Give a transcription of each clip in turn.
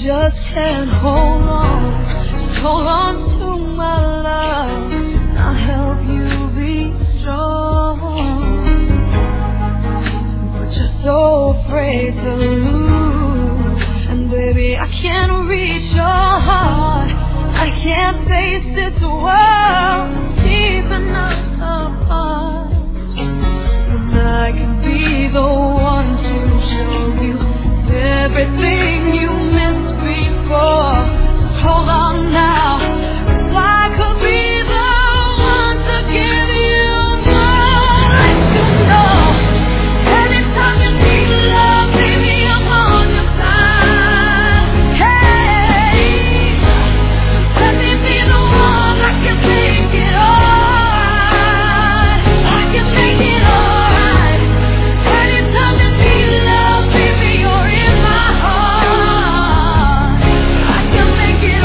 just can't hold on. Just hold on to my love. I'll help you be strong. But you're so afraid to lose. And baby, I can't reach your heart. I can't face this world keeping us apart. And I can be the one to show you everything you missed before. Hold on now, 'cause I could be the one to give you more. Let you know, anytime you need love, baby, I'm on your side. Hey, let me be the one that can make it alright. I can make it alright. Anytime you need love, baby, you're in my heart. I can make it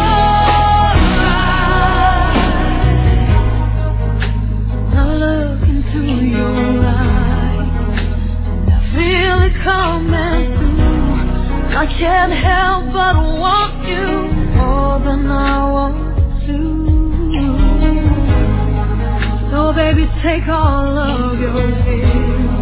alright. I look into your eyes, and I feel it coming through. I can't help but want you more than I want to. So baby, take all of your fears.